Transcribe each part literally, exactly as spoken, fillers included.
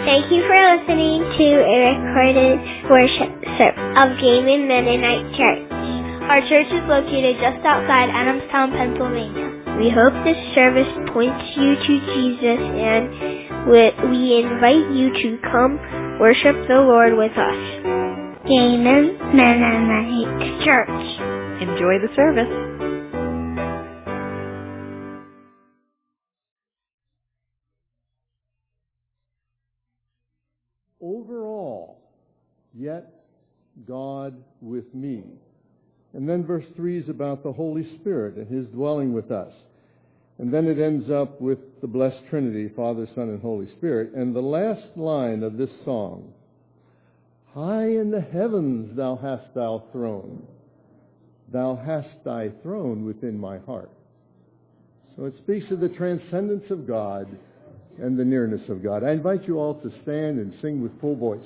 Thank you for listening to a recorded worship service of Gaiman Mennonite Church. Our church is located just outside Adamstown, Pennsylvania. We hope this service points you to Jesus, and we invite you to come worship the Lord with us. Gaiman Mennonite Church. Enjoy the service. Overall, yet God with me. And then verse three is about the Holy Spirit and His dwelling with us. And then it ends up with the blessed Trinity, Father, Son, and Holy Spirit. And the last line of this song, high in the heavens thou hast thy throne. Thou hast thy throne within my heart. So it speaks of the transcendence of God and the nearness of God. I invite you all to stand and sing with full voice.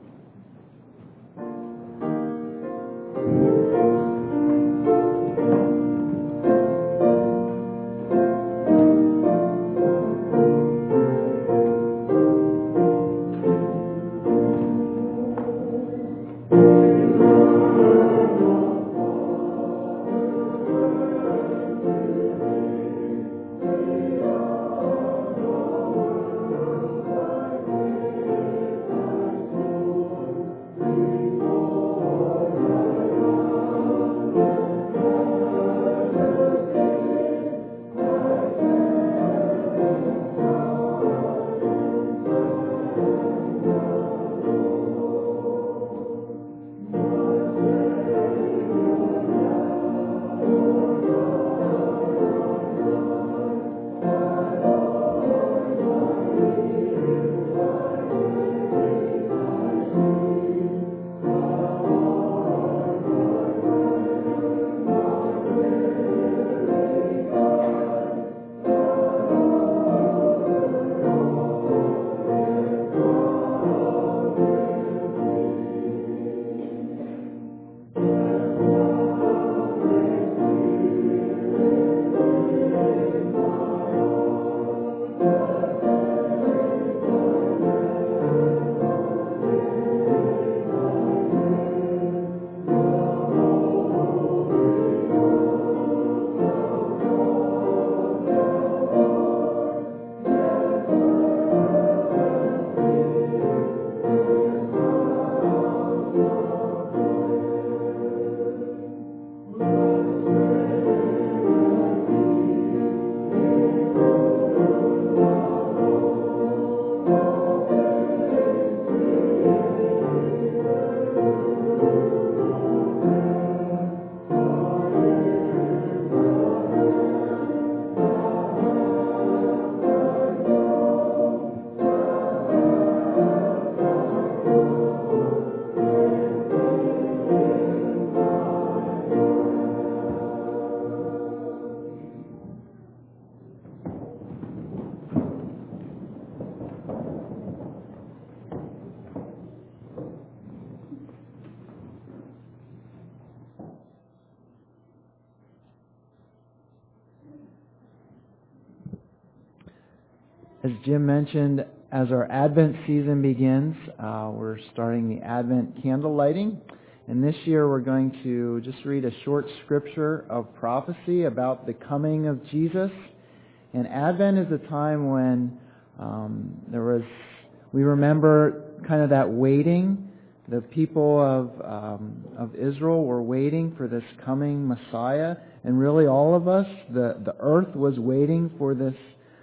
As Jim mentioned, as our Advent season begins, uh, we're starting the Advent candle lighting. And this year we're going to just read a short scripture of prophecy about the coming of Jesus. And Advent is a time when um, there was, we remember kind of that waiting. The people of um, of Israel were waiting for this coming Messiah. And really all of us, the, the earth was waiting for this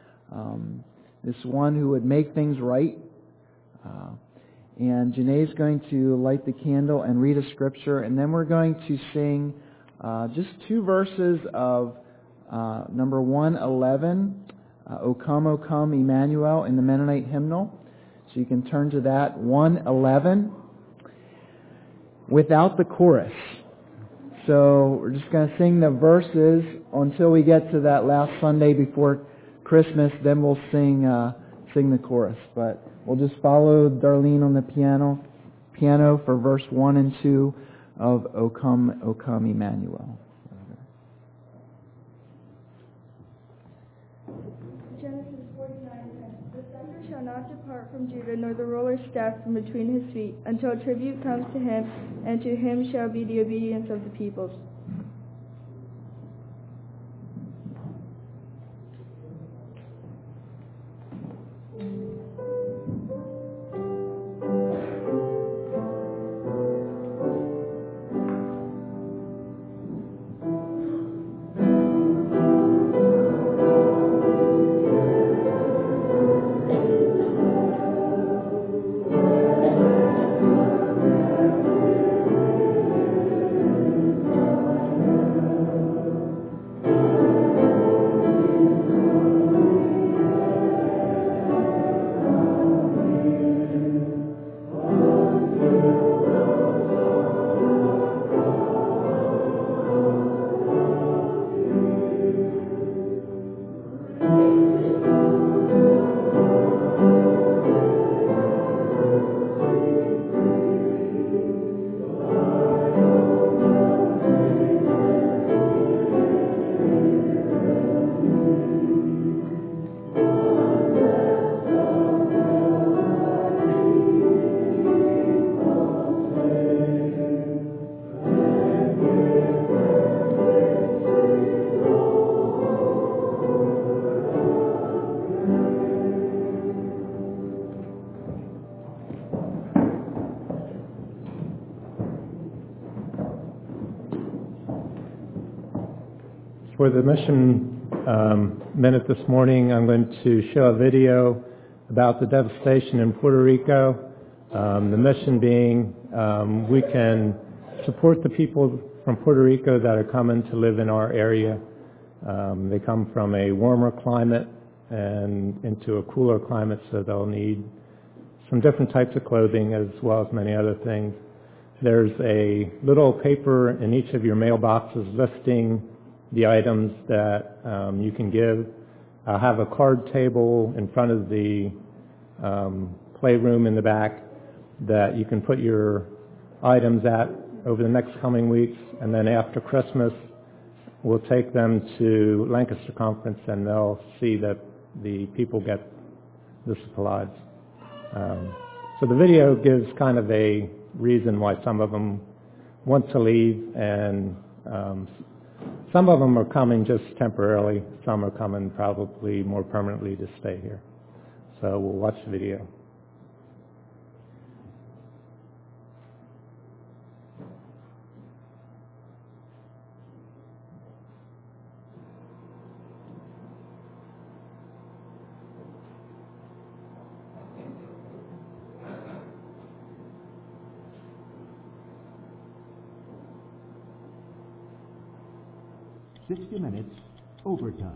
um this one who would make things right. Uh, and Janae's going to light the candle and read a scripture, and then we're going to sing uh, just two verses of uh, number one eleven, uh, O come, O come, Emmanuel, in the Mennonite hymnal. So you can turn to that, one eleven, without the chorus. So we're just going to sing the verses until we get to that last Sunday before Christmas, then we'll sing uh, sing the chorus. But we'll just follow Darlene on the piano piano for verse one and two of O Come, O Come, Emmanuel. Genesis forty-nine ten. The scepter shall not depart from from Judah, nor the ruler's staff from between his feet, until tribute comes to him, and to him shall be the obedience of the peoples. For the mission um, minute this morning, I'm going to show a video about the devastation in Puerto Rico. Um, the mission being um, we can support the people from Puerto Rico that are coming to live in our area. Um, they come from a warmer climate and into a cooler climate, so they'll need some different types of clothing as well as many other things. There's a little paper in each of your mailboxes listing the items that um, you can give. I'll have a card table in front of the um, playroom in the back that you can put your items at over the next coming weeks, and then after Christmas we'll take them to Lancaster Conference and they'll see that the people get the supplies. Um, so the video gives kind of a reason why some of them want to leave, and um, some of them are coming just temporarily. Some are coming probably more permanently to stay here. So we'll watch the video. sixty minutes overtime.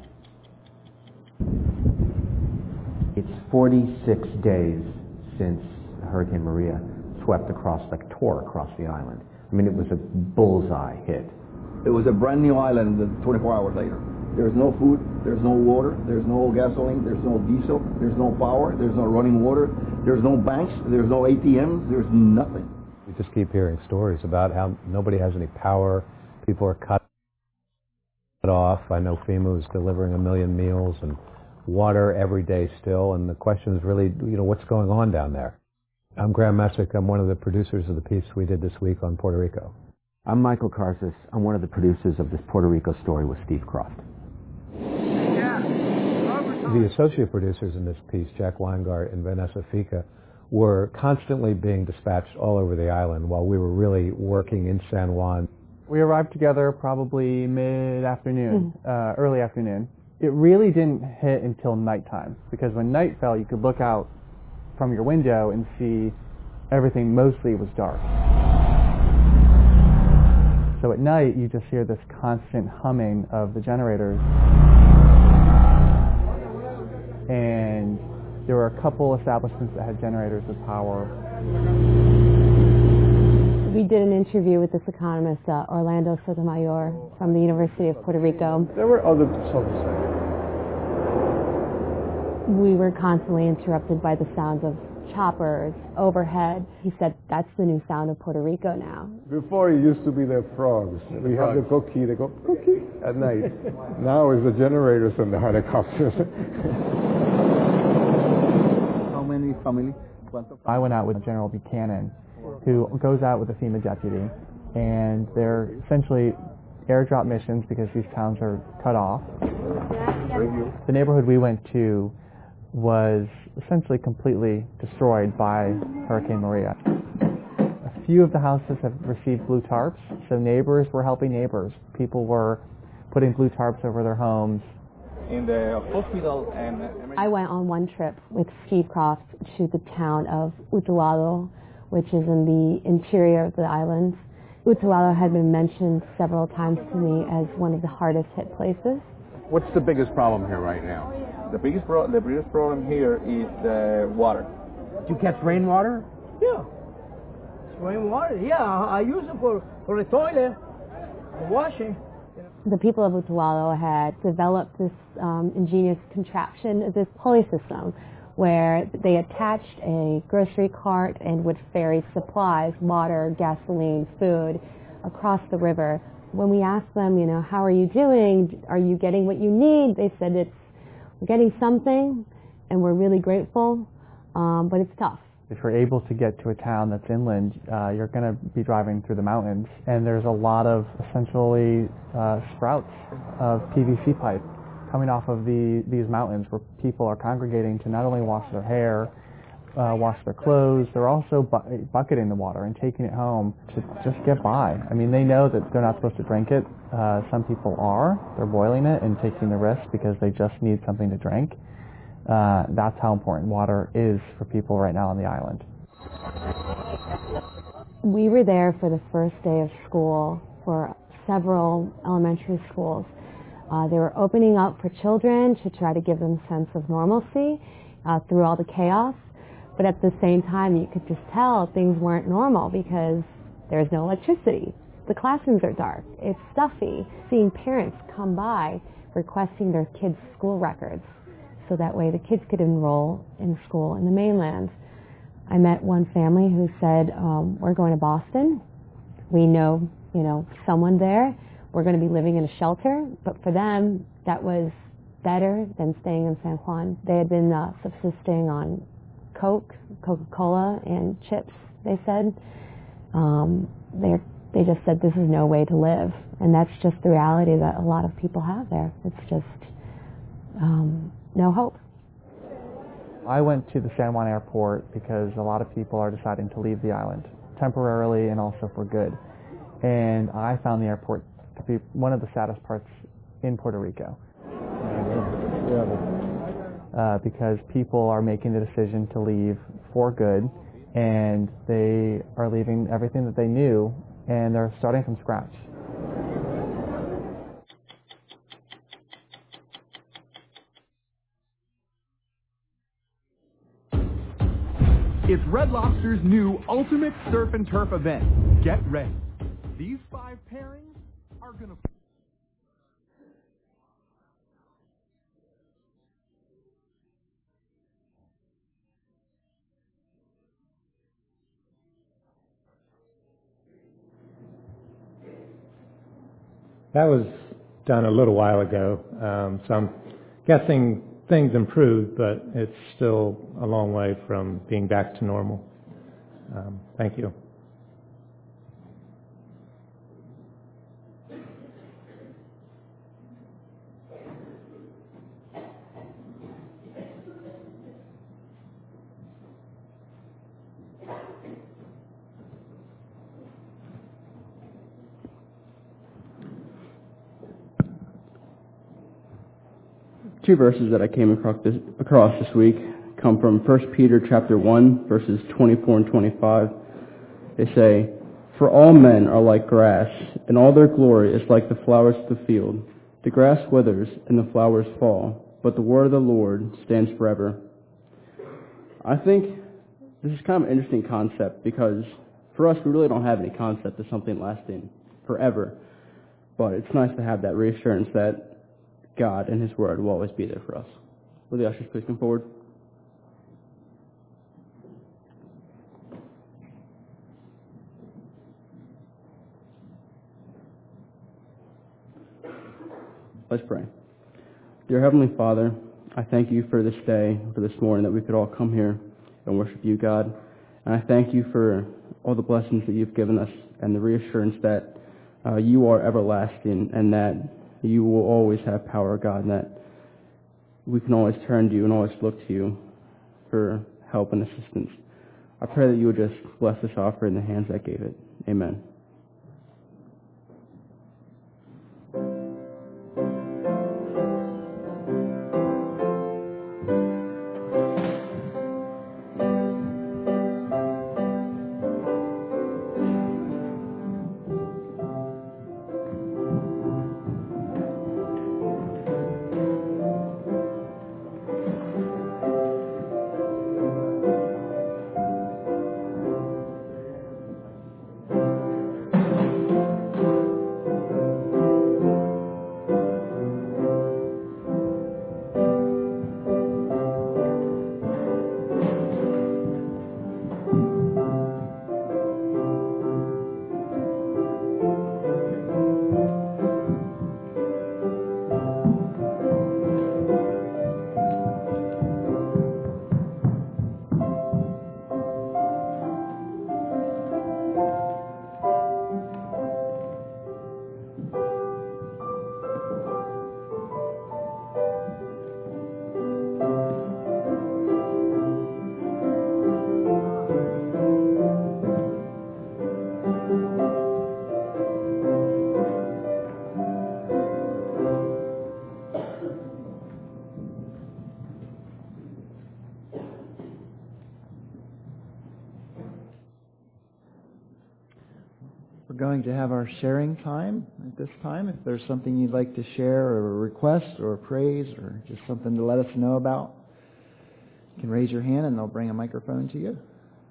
It's forty-six days since Hurricane Maria swept across, like tore across the island. I mean, it was a bullseye hit. It was a brand new island twenty-four hours later. There's no food, there's no water, there's no gasoline, there's no diesel, there's no power, there's no running water, there's no banks, there's no A T Ms, there's nothing. We just keep hearing stories about how nobody has any power, people are cut off. I know FEMA is delivering a million meals and water every day still, and the question is really, you know, what's going on down there? I'm Graham Messick. I'm one of the producers of the piece we did this week on Puerto Rico. I'm Michael Karsis. I'm one of the producers of this Puerto Rico story with Steve Croft. The associate producers in this piece, Jack Weingart and Vanessa Fica, were constantly being dispatched all over the island while we were really working in San Juan. We arrived together probably mid-afternoon, mm-hmm. uh, early afternoon. It really didn't hit until nighttime, because when night fell, you could look out from your window and see everything mostly was dark. So at night, you just hear this constant humming of the generators. And there were a couple establishments that had generators with power. We did an interview with this economist, uh, Orlando Sotomayor, from the University of Puerto Rico. There were other sources. We were constantly interrupted by the sounds of choppers overhead. He said, that's the new sound of Puerto Rico now. Before it used to be the frogs. We have the cookie, they go cookie at night. Now it's the generators and the helicopters. How many family. I went out with General Buchanan, who goes out with a FEMA deputy, and they're essentially airdrop missions because these towns are cut off. The neighborhood we went to was essentially completely destroyed by Hurricane Maria. A few of the houses have received blue tarps, so neighbors were helping neighbors. People were putting blue tarps over their homes. In the hospital and I went on one trip with Steve Croft to the town of Utuado, which is in the interior of the island. Utuado had been mentioned several times to me as one of the hardest hit places. What's the biggest problem here right now? The biggest pro- the biggest problem here is the water. Do you catch rainwater? Yeah. It's rainwater. Yeah, I use it for, for the toilet, for washing. The people of Utuado had developed this um, ingenious contraption, this pulley system, where they attached a grocery cart and would ferry supplies, water, gasoline, food, across the river. When we asked them, you know, how are you doing? Are you getting what you need? They said, it's, we're getting something, and we're really grateful, um, but it's tough. If you're able to get to a town that's inland, uh, you're going to be driving through the mountains, and there's a lot of essentially uh, sprouts of P V C pipe coming off of the, these mountains where people are congregating to not only wash their hair, uh, wash their clothes, they're also bu- bucketing the water and taking it home to just get by. I mean, they know that they're not supposed to drink it. Uh, some people are. They're boiling it and taking the risk because they just need something to drink. Uh, that's how important water is for people right now on the island. We were there for the first day of school for several elementary schools. Uh, they were opening up for children to try to give them a sense of normalcy uh, through all the chaos. But at the same time, you could just tell things weren't normal because there's no electricity. The classrooms are dark. It's stuffy. Seeing parents come by requesting their kids' school records, so that way the kids could enroll in school in the mainland. I met one family who said, um, we're going to Boston. We know, you know, someone there. We're going to be living in a shelter. But for them, that was better than staying in San Juan. They had been uh, subsisting on Coke, Coca-Cola, and chips, they said. Um, they they just said this is no way to live. And that's just the reality that a lot of people have there. It's just um, no hope. I went to the San Juan airport because a lot of people are deciding to leave the island temporarily and also for good. And I found the airport to be one of the saddest parts in Puerto Rico. Uh, because people are making the decision to leave for good, and they are leaving everything that they knew, and they're starting from scratch. It's Red Lobster's new Ultimate Surf and Turf event. Get ready. These five pairings are going to... That was done a little while ago, um, so I'm guessing things improved, but it's still a long way from being back to normal. Um, thank you. Two verses that I came across this, across this week come from First Peter chapter one, verses twenty-four and twenty-five. They say, "For all men are like grass, and all their glory is like the flowers of the field. The grass withers, and the flowers fall, but the word of the Lord stands forever." I think this is kind of an interesting concept because for us, we really don't have any concept of something lasting forever. But it's nice to have that reassurance that God and His Word will always be there for us. Will the ushers please come forward? Let's pray. Dear Heavenly Father, I thank you for this day, for this morning, that we could all come here and worship you, God. And I thank you for all the blessings that you've given us and the reassurance that uh, you are everlasting and that you will always have power, God, and that we can always turn to you and always look to you for help and assistance. I pray that you would just bless this offering in the hands that gave it. Amen. We're going to have our sharing time at this time. If there's something you'd like to share or a request or a praise or just something to let us know about, you can raise your hand and they'll bring a microphone to you.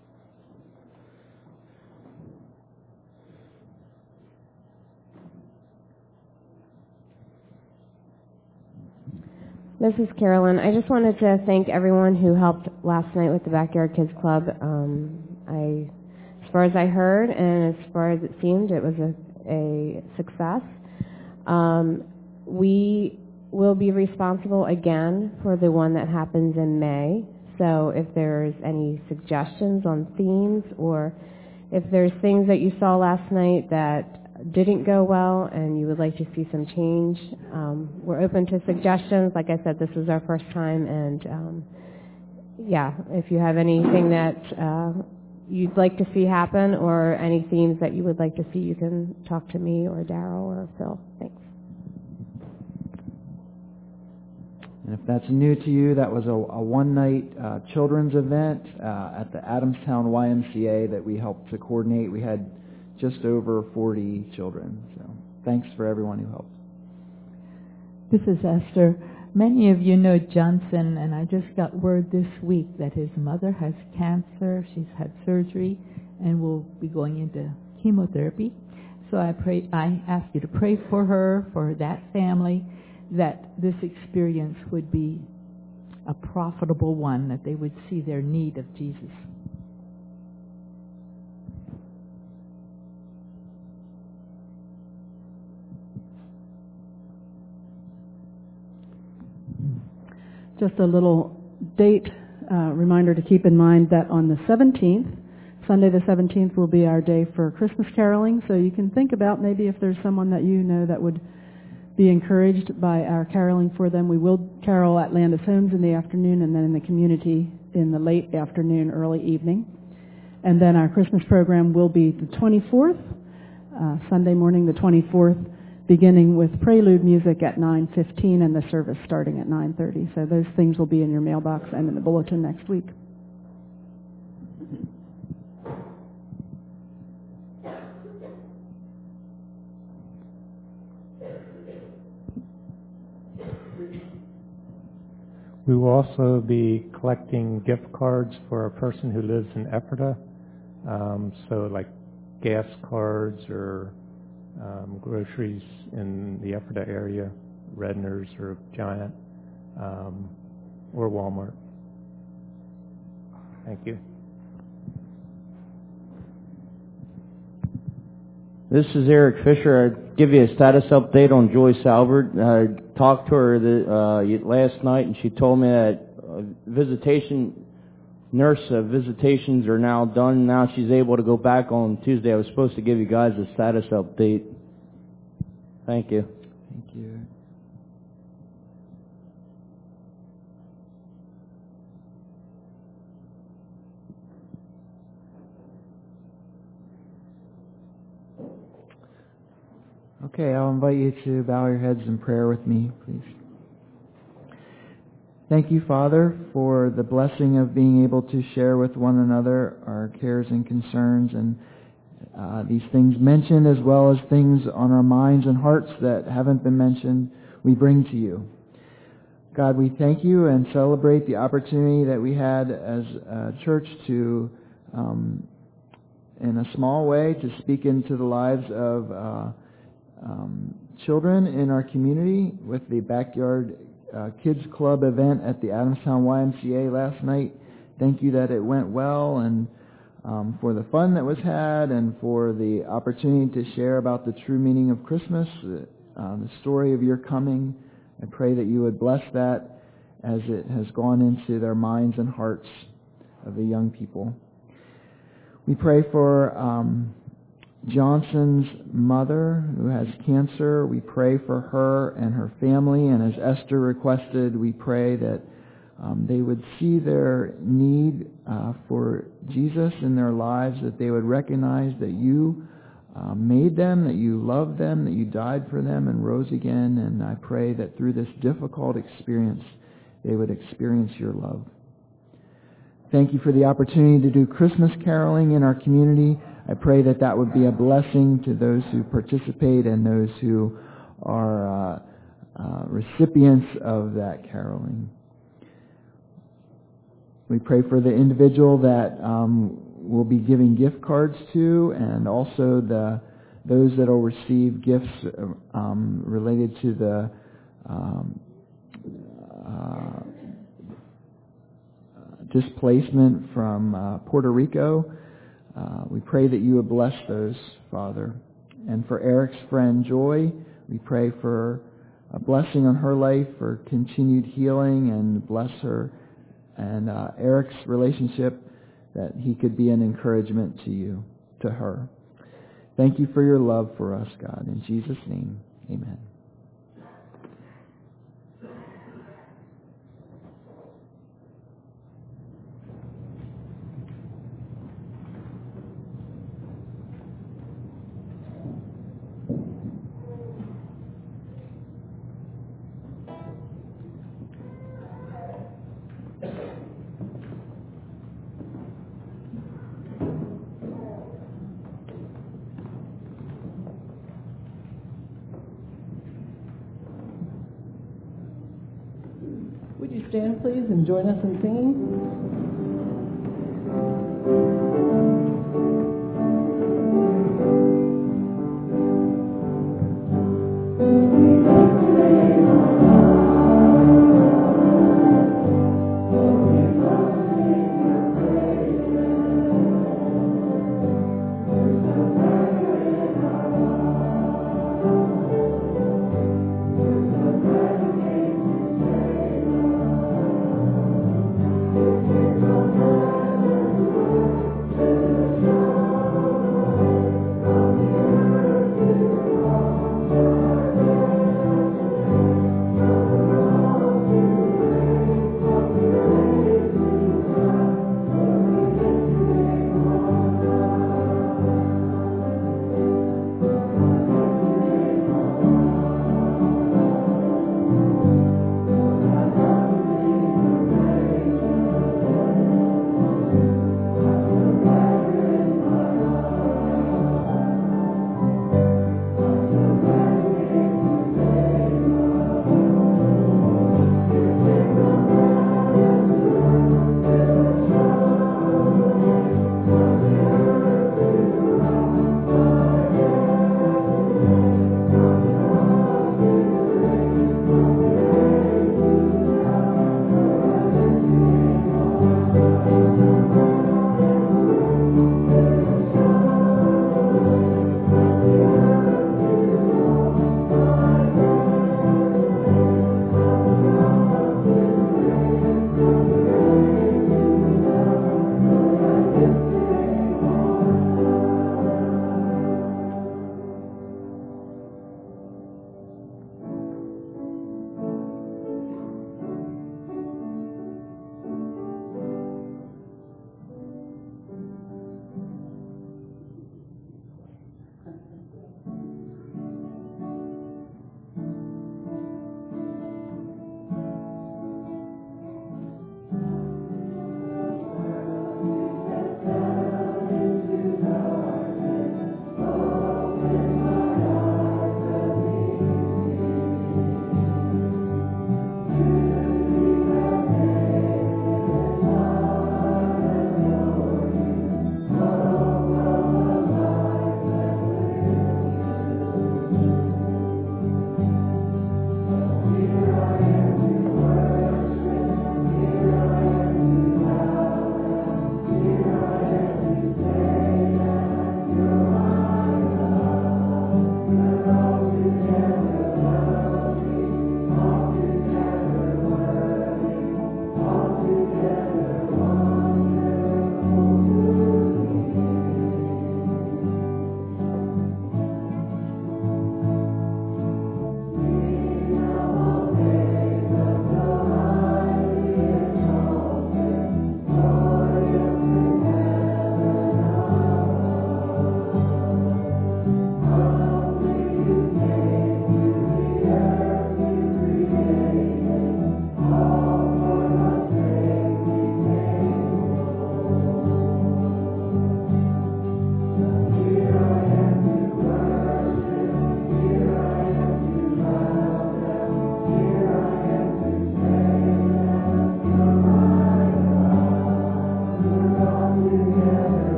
This is Carolyn. I just wanted to thank everyone who helped last night with the Backyard Kids Club. Um, I, as far as I heard and as far as it seemed, it was a, a success. Um, we will be responsible again for the one that happens in May. So if there's any suggestions on themes or if there's things that you saw last night that didn't go well and you would like to see some change, um, we're open to suggestions. Like I said, this is our first time, and um, yeah, if you have anything that uh, you'd like to see happen or any themes that you would like to see, you can talk to me or Daryl or Phil. Thanks. And if that's new to you, that was a, a one-night uh, children's event uh, at the Adamstown Y M C A that we helped to coordinate. We had just over forty children. So thanks for everyone who helped. This is Esther. Many of you know Johnson, and I just got word this week that his mother has cancer. She's had surgery and will be going into chemotherapy. So I pray, I ask you to pray for her, for that family, that this experience would be a profitable one, that they would see their need of Jesus. Just a little date uh, reminder to keep in mind that on the seventeenth, Sunday the seventeenth, will be our day for Christmas caroling. So you can think about maybe if there's someone that you know that would be encouraged by our caroling for them. We will carol at Landis Homes in the afternoon and then in the community in the late afternoon, early evening. And then our Christmas program will be the twenty-fourth, uh, Sunday morning the twenty-fourth, beginning with prelude music at nine fifteen and the service starting at nine thirty. So those things will be in your mailbox and in the bulletin next week. We will also be collecting gift cards for a person who lives in Ephrata. Um, so like gas cards or Um, groceries in the Ephrata area, Redner's or Giant, um, or Walmart. Thank you. This is Eric Fisher. I'll give you a status update on Joyce Albert. I talked to her the, uh, last night, and she told me that uh, visitation nurse uh, visitations are now done. Now she's able to go back on Tuesday. I was supposed to give you guys a status update. Thank you. Thank you. Okay, I'll invite you to bow your heads in prayer with me, please. Thank you, Father, for the blessing of being able to share with one another our cares and concerns and uh, these things mentioned as well as things on our minds and hearts that haven't been mentioned, we bring to you. God, we thank you and celebrate the opportunity that we had as a church to, um, in a small way, to speak into the lives of uh, um, children in our community with the Backyard uh, Kids Club event at the Adamstown Y M C A last night. Thank you that it went well, and um, for the fun that was had, and for the opportunity to share about the true meaning of Christmas, uh, the story of your coming. I pray that you would bless that as it has gone into their minds and hearts of the young people. We pray for um, Johnson's mother who has cancer. We pray for her and her family, and as Esther requested, we pray that um, they would see their need uh, for Jesus in their lives, that they would recognize that you uh, made them, that you loved them, that you died for them and rose again, and I pray that through this difficult experience, they would experience your love. Thank you for the opportunity to do Christmas caroling in our community. I pray that that would be a blessing to those who participate and those who are uh, uh, recipients of that caroling. We pray for the individual that um, we'll be giving gift cards to, and also the those that will receive gifts um, related to the um, uh, displacement from uh, Puerto Rico. Uh, we pray that you would bless those, Father. And for Eric's friend Joy, we pray for a blessing on her life, for continued healing, and bless her and uh, Eric's relationship, that he could be an encouragement to you, to her. Thank you for your love for us, God. In Jesus' name, amen. Would you stand, please, and join us in singing? Thank you.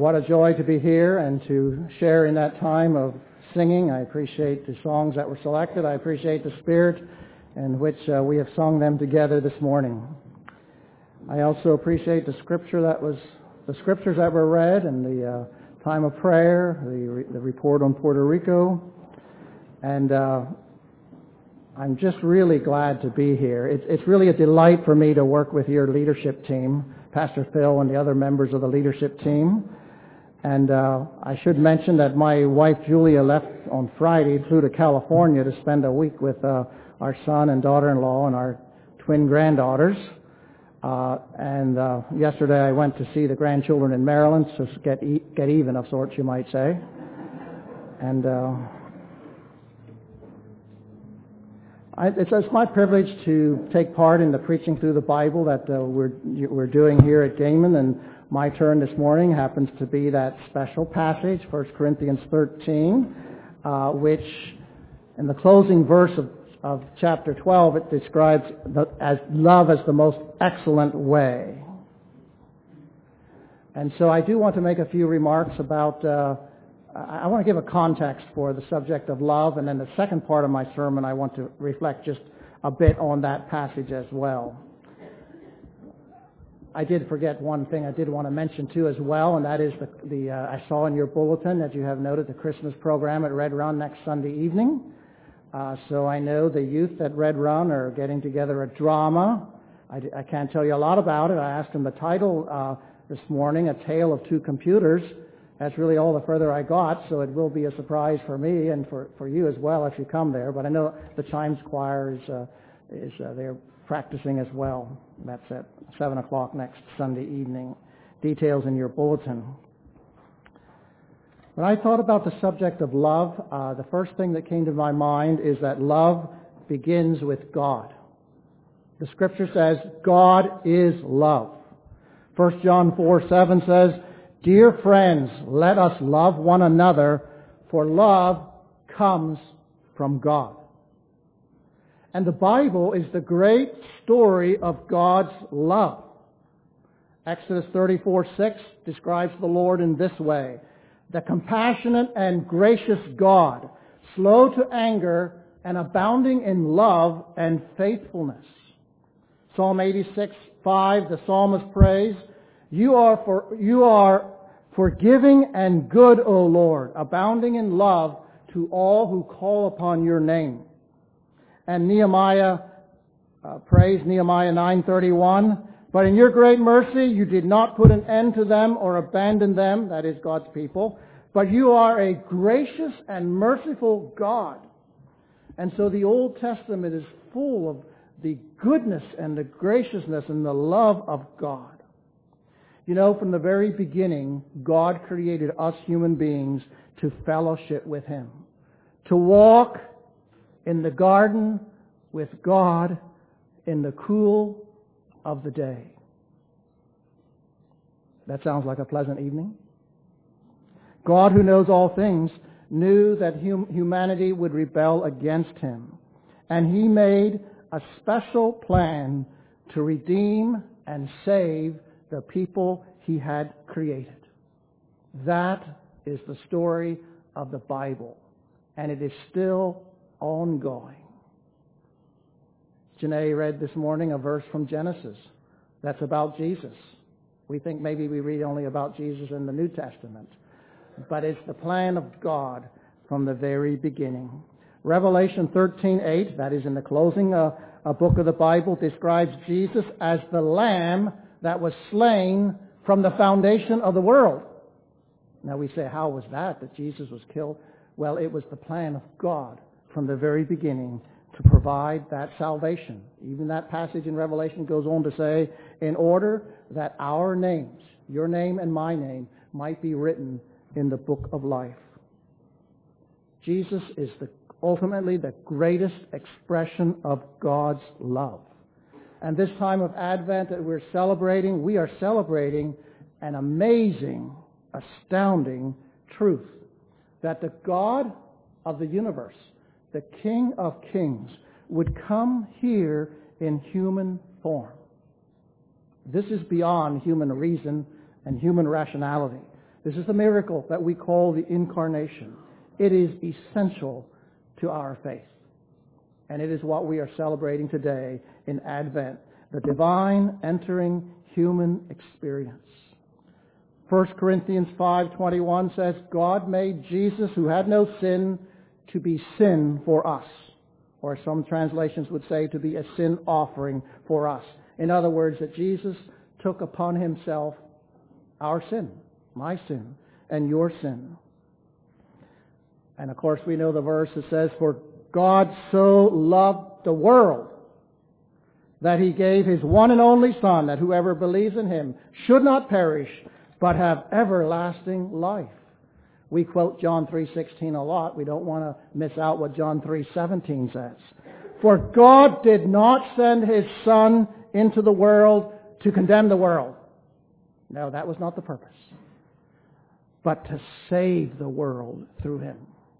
What a joy to be here and to share in that time of singing. I appreciate the songs that were selected. I appreciate the spirit in which uh, we have sung them together this morning. I also appreciate the scripture that was, the scriptures that were read and the uh, time of prayer, the, re- the report on Puerto Rico. And uh, I'm just really glad to be here. It's, it's really a delight for me to work with your leadership team, Pastor Phil and the other members of the leadership team. And uh, I should mention that my wife Julia left on Friday, flew to California to spend a week with uh, our son and daughter-in-law and our twin granddaughters. Uh, and uh, yesterday I went to see the grandchildren in Maryland, so get e- get even of sorts, you might say. And uh, I, it's, it's my privilege to take part in the preaching through the Bible that uh, we're we're doing here at Gaiman, and my turn this morning happens to be that special passage, First Corinthians thirteen, uh, which in the closing verse of, of chapter twelve, it describes the, as love as the most excellent way. And so I do want to make a few remarks about, uh, I want to give a context for the subject of love, and then the second part of my sermon I want to reflect just a bit on that passage as well. I did forget one thing I did want to mention too as well, and that is the, the uh, I saw in your bulletin that you have noted the Christmas program at Red Run next Sunday evening. Uh, so I know the youth at Red Run are getting together a drama. I, I can't tell you a lot about it. I asked them the title uh, this morning, A Tale of Two Computers. That's really all the further I got, so it will be a surprise for me and for, for you as well if you come there. But I know the Chimes Choir is, uh, is uh, they're practicing as well. That's at seven o'clock next Sunday evening. Details in your bulletin. When I thought about the subject of love, uh, the first thing that came to my mind is that love begins with God. The scripture says, God is love. First John four seven says, Dear friends, let us love one another, for love comes from God. And the Bible is the great story of God's love. Exodus thirty-four six describes the Lord in this way: the compassionate and gracious God, slow to anger and abounding in love and faithfulness. Psalm eighty-six five, the psalmist prays, You are for, you are forgiving and good, O Lord, abounding in love to all who call upon your name. And Nehemiah uh, prays, Nehemiah nine thirty-one, but in your great mercy you did not put an end to them or abandon them, that is God's people, but you are a gracious and merciful God. And so the Old Testament is full of the goodness and the graciousness and the love of God. You know, from the very beginning, God created us human beings to fellowship with Him, to walk in the garden with God in the cool of the day. That sounds like a pleasant evening. God, who knows all things, knew that hum- humanity would rebel against Him, and He made a special plan to redeem and save the people He had created. That is the story of the Bible, and it is still ongoing. Janae read this morning a verse from Genesis that's about Jesus. We think maybe we read only about Jesus in the New Testament, but it's the plan of God from the very beginning. Revelation thirteen eight, that is in the closing uh, a book of the Bible, describes Jesus as the Lamb that was slain from the foundation of the world. Now we say, how was that, that Jesus was killed? Well, it was the plan of God from the very beginning to provide that salvation. Even that passage in Revelation goes on to say, in order that our names, your name and my name, might be written in the book of life. Jesus is the, ultimately the greatest expression of God's love. And this time of Advent that we're celebrating, we are celebrating an amazing, astounding truth. That the God of the universe, the King of Kings, would come here in human form. This is beyond human reason and human rationality. This is the miracle that we call the incarnation. It is essential to our faith. And it is what we are celebrating today in Advent, the divine entering human experience. First Corinthians five twenty-one says, God made Jesus, who had no sin, to be sin for us. Or some translations would say to be a sin offering for us. In other words, that Jesus took upon himself our sin, my sin, and your sin. And of course we know the verse that says, for God so loved the world that he gave his one and only Son, that whoever believes in him should not perish, but have everlasting life. We quote John three sixteen a lot. We don't want to miss out what John three seventeen says. For God did not send his Son into the world to condemn the world. No, that was not the purpose. But to save the world through him.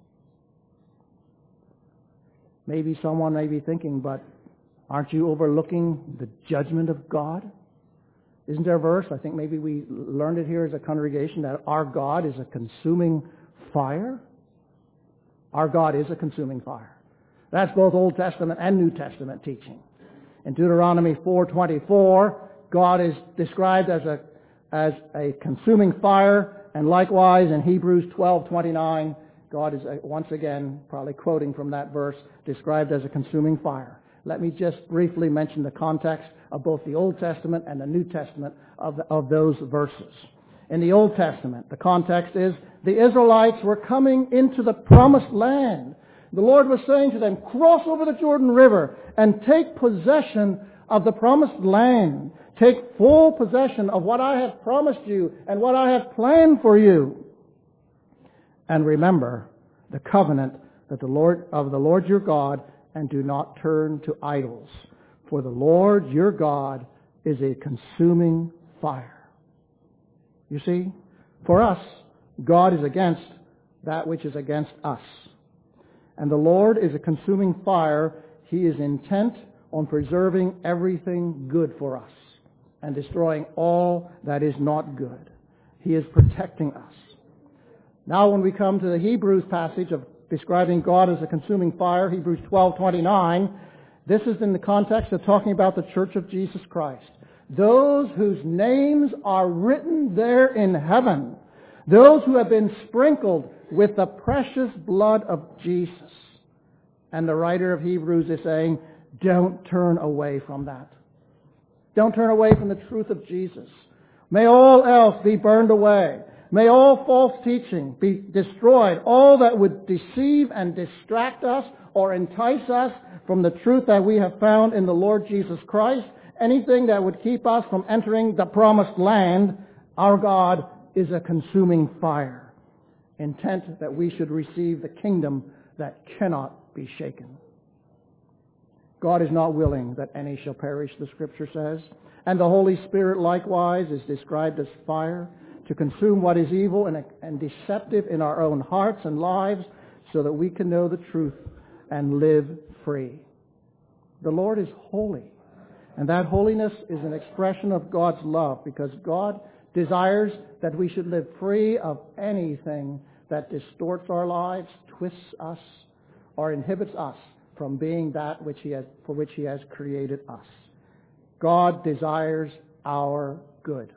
Maybe someone may be thinking, but aren't you overlooking the judgment of God? Isn't there a verse, I think maybe we learned it here as a congregation, that our God is a consuming fire? Our God is a consuming fire. That's both Old Testament and New Testament teaching. In Deuteronomy four twenty-four, God is described as a, as a consuming fire, and likewise in Hebrews twelve twenty-nine, God is, once again, probably quoting from that verse, described as a consuming fire. Let me just briefly mention the context of both the Old Testament and the New Testament of, the, of those verses. In the Old Testament, the context is the Israelites were coming into the promised land. The Lord was saying to them, cross over the Jordan River and take possession of the promised land. Take full possession of what I have promised you and what I have planned for you. And remember the covenant that the Lord of the Lord your God, and do not turn to idols. For the Lord your God is a consuming fire. You see, for us, God is against that which is against us. And the Lord is a consuming fire. He is intent on preserving everything good for us and destroying all that is not good. He is protecting us. Now when we come to the Hebrews passage of describing God as a consuming fire, Hebrews twelve twenty-nine, this is in the context of talking about the Church of Jesus Christ. Those whose names are written there in heaven. Those who have been sprinkled with the precious blood of Jesus. And the writer of Hebrews is saying, don't turn away from that. Don't turn away from the truth of Jesus. May all else be burned away. May all false teaching be destroyed. All that would deceive and distract us or entice us from the truth that we have found in the Lord Jesus Christ. Anything that would keep us from entering the promised land. Our God is a consuming fire, intent that we should receive the kingdom that cannot be shaken. God is not willing that any shall perish, the Scripture says. And the Holy Spirit likewise is described as fire, to consume what is evil and, and deceptive in our own hearts and lives, so that we can know the truth and live free. The Lord is holy, and that holiness is an expression of God's love, because God desires that we should live free of anything that distorts our lives, twists us, or inhibits us from being that which He has, for which He has created us. God desires our good.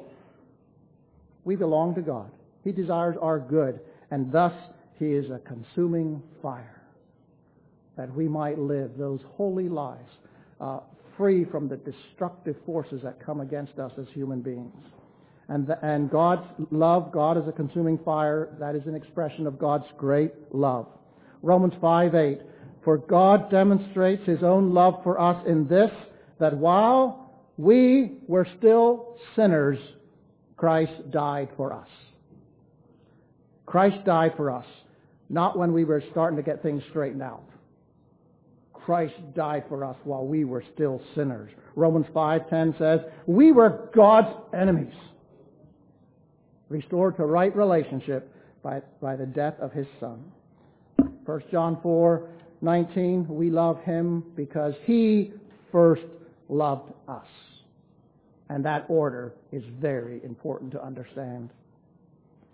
We belong to God. He desires our good, and thus He is a consuming fire, that we might live those holy lives, uh, free from the destructive forces that come against us as human beings. And, the, and God's love, God is a consuming fire. That is an expression of God's great love. Romans five eight, for God demonstrates His own love for us in this, that while we were still sinners, Christ died for us. Christ died for us, not when we were starting to get things straightened out. Christ died for us while we were still sinners. Romans five ten says, we were God's enemies, restored to right relationship by, by the death of His Son. First John four nineteen, we love Him because He first loved us. And that order is very important to understand.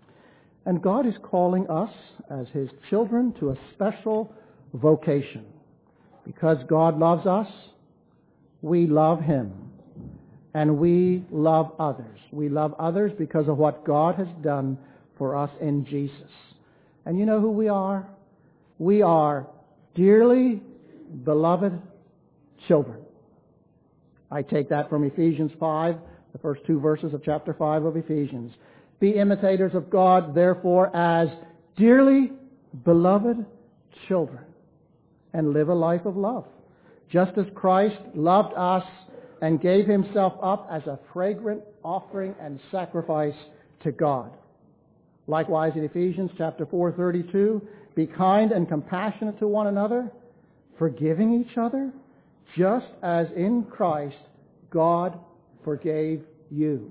And God is calling us as His children to a special vocation. Because God loves us, we love Him. And we love others. We love others because of what God has done for us in Jesus. And you know who we are? We are dearly beloved children. I take that from Ephesians five, the first two verses of chapter five of Ephesians. Be imitators of God, therefore, as dearly beloved children, and live a life of love, just as Christ loved us and gave Himself up as a fragrant offering and sacrifice to God. Likewise, in Ephesians chapter four, thirty-two, be kind and compassionate to one another, forgiving each other, just as in Christ God forgave you.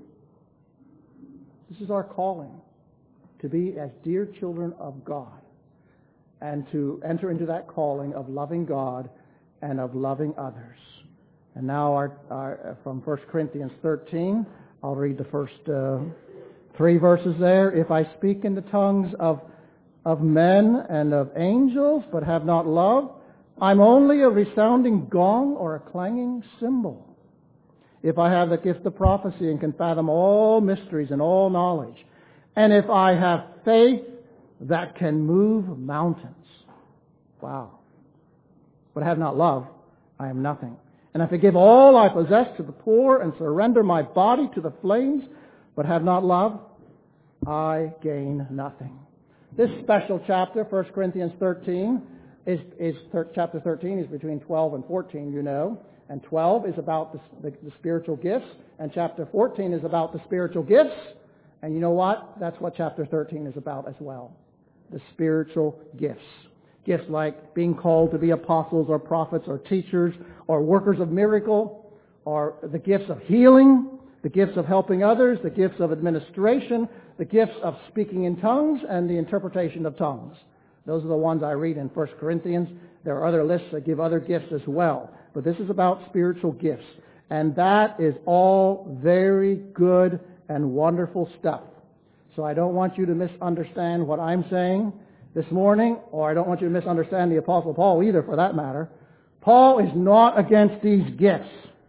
This is our calling, to be as dear children of God, and to enter into that calling of loving God and of loving others. And now our, our, from First Corinthians thirteen, I'll read the first uh, three verses there. If I speak in the tongues of, of men and of angels, but have not love, I'm only a resounding gong or a clanging cymbal. If I have the gift of prophecy and can fathom all mysteries and all knowledge, and if I have faith that can move mountains. Wow. But I have not love, I am nothing. And if I give all I possess to the poor and surrender my body to the flames, but have not love, I gain nothing. This special chapter, First Corinthians thirteen, is, is thir- chapter thirteen is between twelve and fourteen, you know. And twelve is about the, the, the spiritual gifts, and chapter fourteen is about the spiritual gifts. And you know what? That's what chapter thirteen is about as well. The spiritual gifts. Gifts like being called to be apostles or prophets or teachers or workers of miracle, or the gifts of healing, the gifts of helping others, the gifts of administration, the gifts of speaking in tongues, and the interpretation of tongues. Those are the ones I read in First Corinthians. There are other lists that give other gifts as well. But this is about spiritual gifts. And that is all very good and wonderful stuff. So I don't want you to misunderstand what I'm saying this morning, or I don't want you to misunderstand the Apostle Paul either, for that matter. Paul is not against these gifts.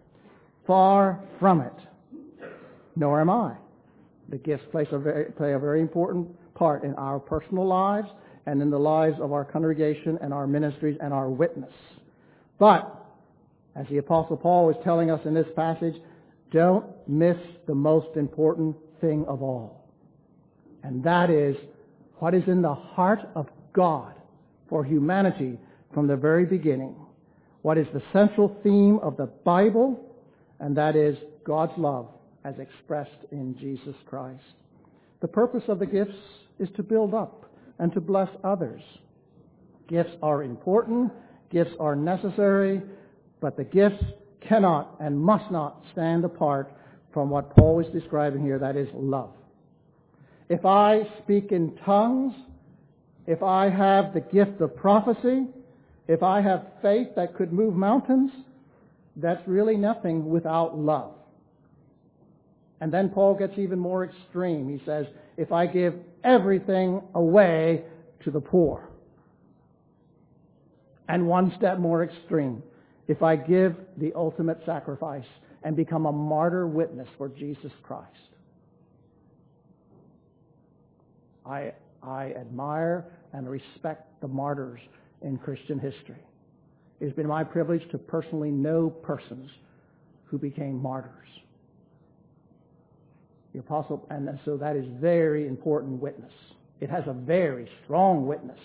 Far from it. Nor am I. The gifts play a very, play a very important part in our personal lives and in the lives of our congregation and our ministries and our witness. But as the Apostle Paul is telling us in this passage, don't miss the most important thing of all. And that is what is in the heart of God for humanity from the very beginning. What is the central theme of the Bible, and that is God's love as expressed in Jesus Christ. The purpose of the gifts is to build up and to bless others. Gifts are important, gifts are necessary, but the gifts cannot and must not stand apart from what Paul is describing here, that is love. If I speak in tongues, if I have the gift of prophecy, if I have faith that could move mountains, that's really nothing without love. And then Paul gets even more extreme. He says, if I give everything away to the poor. And one step more extreme. If I give the ultimate sacrifice and become a martyr witness for Jesus Christ. I, I admire and respect the martyrs in Christian history. It has been my privilege to personally know persons who became martyrs. The apostle, and so that is very important witness. It has a very strong witness.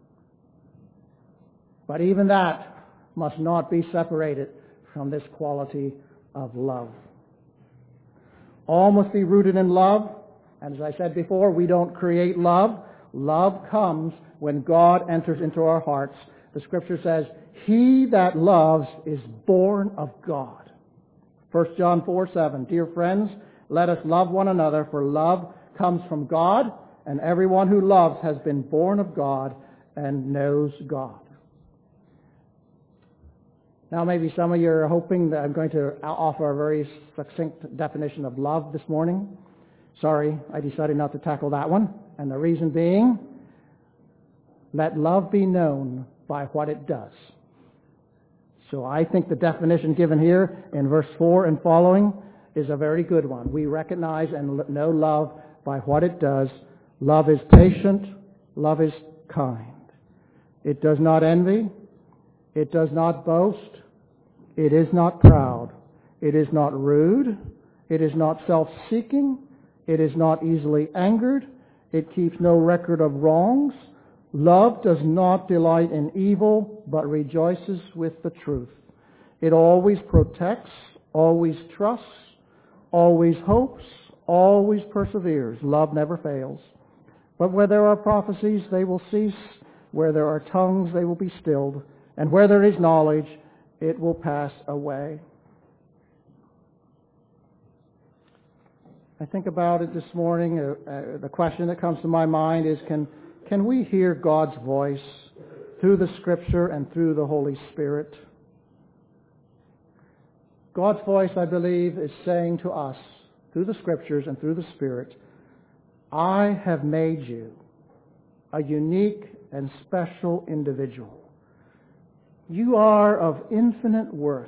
But even that must not be separated from this quality of love. All must be rooted in love. And as I said before, we don't create love. Love comes when God enters into our hearts. The Scripture says, he that loves is born of God. First John four seven, dear friends, let us love one another, for love comes from God, and everyone who loves has been born of God and knows God. Now maybe some of you are hoping that I'm going to offer a very succinct definition of love this morning. Sorry, I decided not to tackle that one. And the reason being, let love be known by what it does. So I think the definition given here in verse four and following is a very good one. We recognize and know love by what it does. Love is patient. Love is kind. It does not envy. It does not boast. It is not proud. It is not rude. It is not self-seeking. It is not easily angered. It keeps no record of wrongs. Love does not delight in evil, but rejoices with the truth. It always protects, always trusts, always hopes, always perseveres. Love never fails. But where there are prophecies, they will cease. Where there are tongues, they will be stilled. And where there is knowledge, it will pass away. I think about it this morning. Uh, uh, the question that comes to my mind is, can, can we hear God's voice through the Scripture and through the Holy Spirit? God's voice, I believe, is saying to us, through the Scriptures and through the Spirit, I have made you a unique and special individual. You are of infinite worth.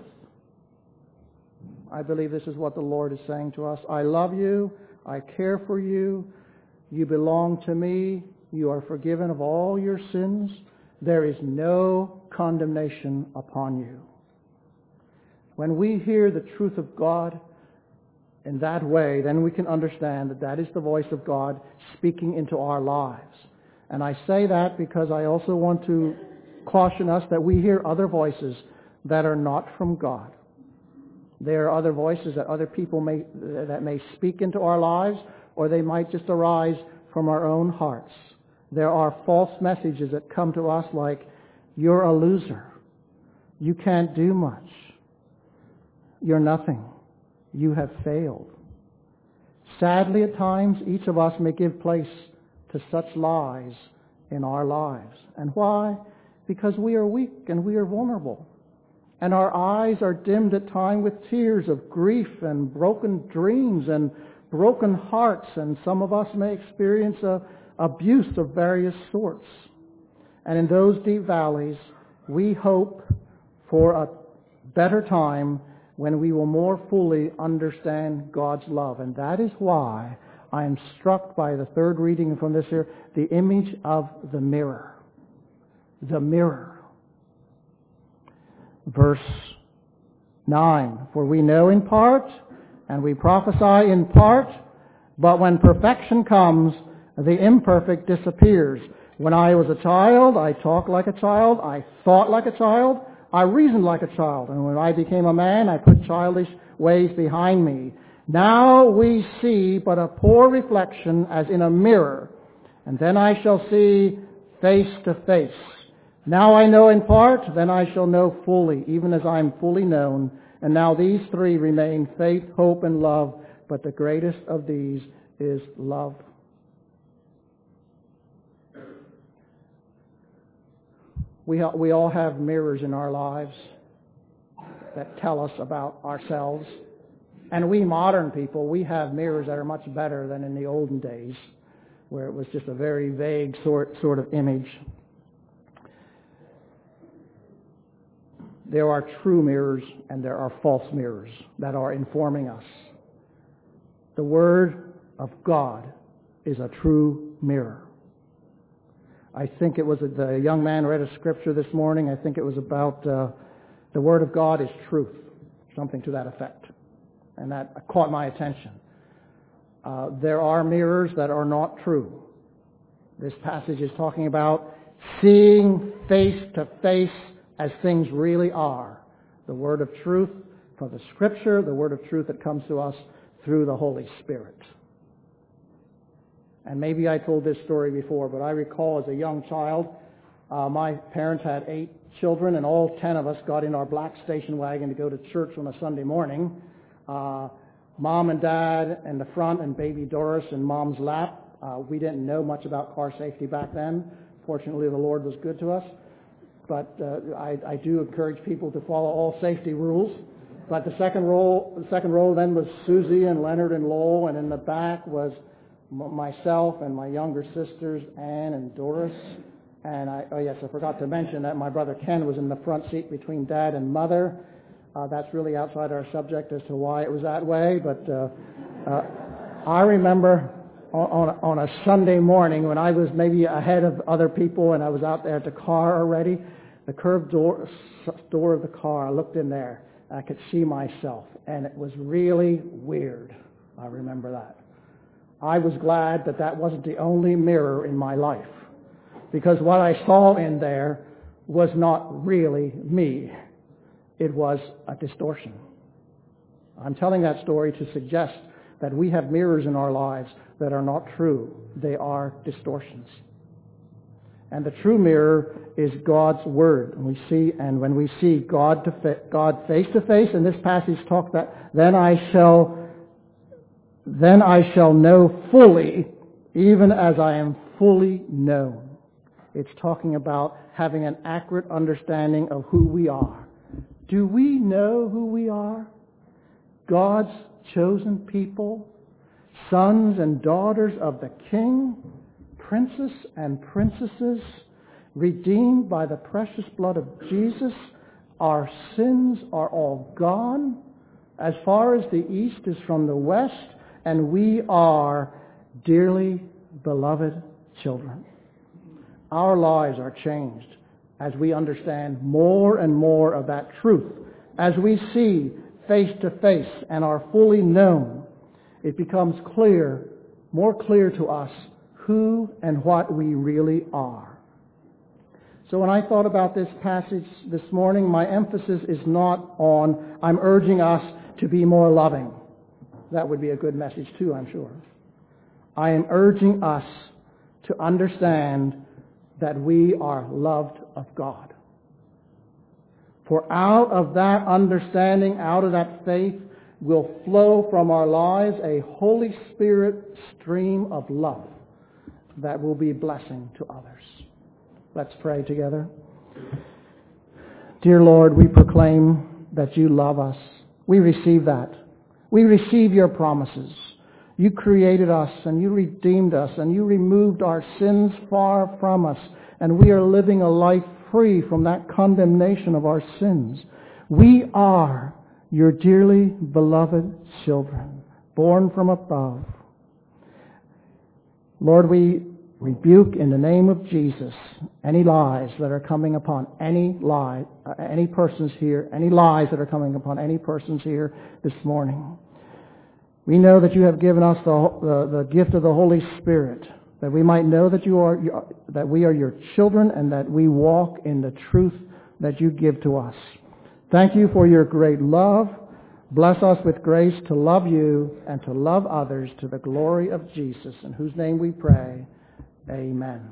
I believe this is what the Lord is saying to us. I love you. I care for you. You belong to me. You are forgiven of all your sins. There is no condemnation upon you. When we hear the truth of God in that way, then we can understand that that is the voice of God speaking into our lives. And I say that because I also want to caution us that we hear other voices that are not from God. There are other voices that other people may that may speak into our lives, or they might just arise from our own hearts. There are false messages that come to us like, you're a loser. You can't do much. You're nothing. You have failed. Sadly, at times, each of us may give place to such lies in our lives. And why? Because we are weak and we are vulnerable. And our eyes are dimmed at times with tears of grief and broken dreams and broken hearts. And some of us may experience a, abuse of various sorts. And in those deep valleys, we hope for a better time when we will more fully understand God's love. And that is why I am struck by the third reading from this here, the image of the mirror. The mirror. Verse nine, for we know in part, and we prophesy in part, but when perfection comes, the imperfect disappears. When I was a child, I talked like a child, I thought like a child, I reasoned like a child, and when I became a man, I put childish ways behind me. Now we see but a poor reflection as in a mirror, and then I shall see face to face. Now I know in part, then I shall know fully, even as I am fully known. And now these three remain, faith, hope, and love, but the greatest of these is love. We, we all have mirrors in our lives that tell us about ourselves. And we modern people, we have mirrors that are much better than in the olden days, where it was just a very vague sort, sort of image. There are true mirrors and there are false mirrors that are informing us. The Word of God is a true mirror. I think it was a, the young man read a scripture this morning. I think it was about uh, the Word of God is truth, something to that effect. And that caught my attention. Uh, there are mirrors that are not true. This passage is talking about seeing face to face as things really are. The word of truth from the Scripture, the word of truth that comes to us through the Holy Spirit. And maybe I told this story before, but I recall as a young child, uh, my parents had eight children, and all ten of us got in our black station wagon to go to church on a Sunday morning. Uh, Mom and Dad in the front, and baby Doris in Mom's lap. Uh, we didn't know much about car safety back then. Fortunately, the Lord was good to us. But uh, I, I do encourage people to follow all safety rules. But the second row, the second row then was Susie and Leonard and Lowell, and in the back was m- myself and my younger sisters, Ann and Doris. And I, oh yes, I forgot to mention that my brother Ken was in the front seat between Dad and Mother. Uh, that's really outside our subject as to why it was that way, but uh, uh, I remember on, on, on a Sunday morning when I was maybe ahead of other people and I was out there at the car already, the curved door, door of the car, I looked in there, I could see myself, and it was really weird. I remember that. I was glad that that wasn't the only mirror in my life, because what I saw in there was not really me. It was a distortion. I'm telling that story to suggest that we have mirrors in our lives that are not true. They are distortions. And the true mirror is God's Word. And we see, and when we see God to fa- God face to face, and this passage talks that, then I shall, then I shall know fully, even as I am fully known. It's talking about having an accurate understanding of who we are. Do we know who we are? God's chosen people, sons and daughters of the King, princes and princesses, redeemed by the precious blood of Jesus. Our sins are all gone as far as the east is from the west, and we are dearly beloved children. Our lives are changed as we understand more and more of that truth. As we see face to face and are fully known, it becomes clear, more clear to us, who and what we really are. So when I thought about this passage this morning, my emphasis is not on, I'm urging us to be more loving. That would be a good message too, I'm sure. I am urging us to understand that we are loved of God. For out of that understanding, out of that faith, will flow from our lives a Holy Spirit stream of love that will be a blessing to others. Let's pray together. Dear Lord, we proclaim that you love us. We receive that. We receive your promises. You created us and you redeemed us and you removed our sins far from us, and we are living a life free from that condemnation of our sins. We are your dearly beloved children, born from above. Lord, we rebuke in the name of Jesus any lies that are coming upon any lie, uh, any persons here, any lies that are coming upon any persons here this morning. We know that you have given us the, the, the gift of the Holy Spirit, that we might know that you are that we are your children and that we walk in the truth that you give to us. Thank you for your great love. Bless us with grace to love you and to love others to the glory of Jesus, in whose name we pray. Amen.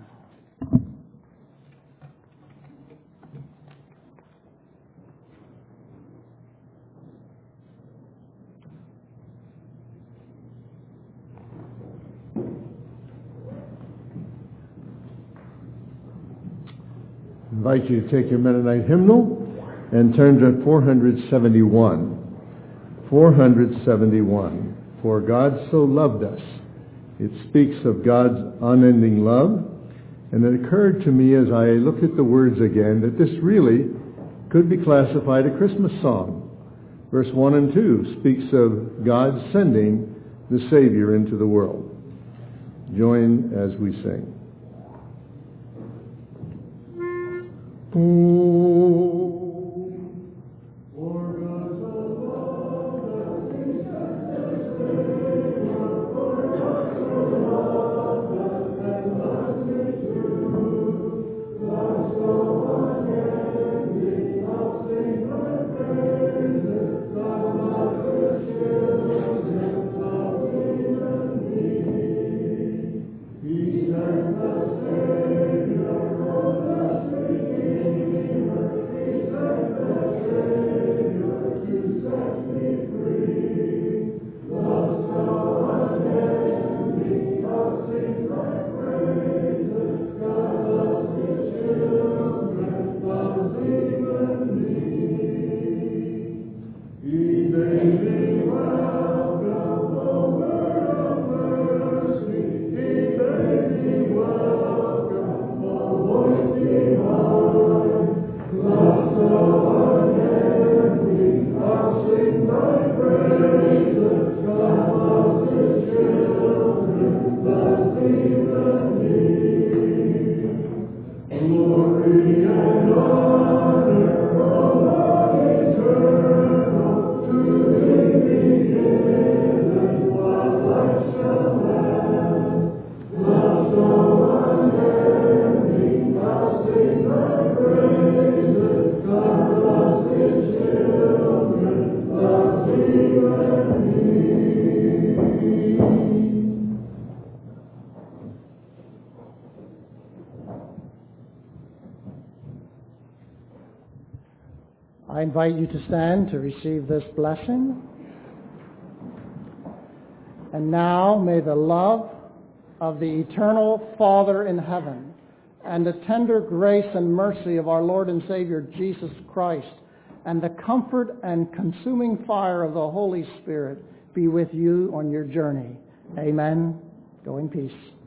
I invite you to take your Mennonite hymnal and turn to four seventy-one. four seventy-one. For God so loved us. It speaks of God's unending love. And it occurred to me as I looked at the words again that this really could be classified a Christmas song. Verse one and two speaks of God sending the Savior into the world. Join as we sing. Oh, for God so loved us, He sent His Savior. For God so loved us, and thus we do. Thus so unending, I'll sing my praises. Thus love His children, thus even me. He sent the Savior for us. I invite you to stand to receive this blessing. And now may the love of the eternal Father in heaven and the tender grace and mercy of our Lord and Savior Jesus Christ and the comfort and consuming fire of the Holy Spirit be with you on your journey. Amen. Go in peace.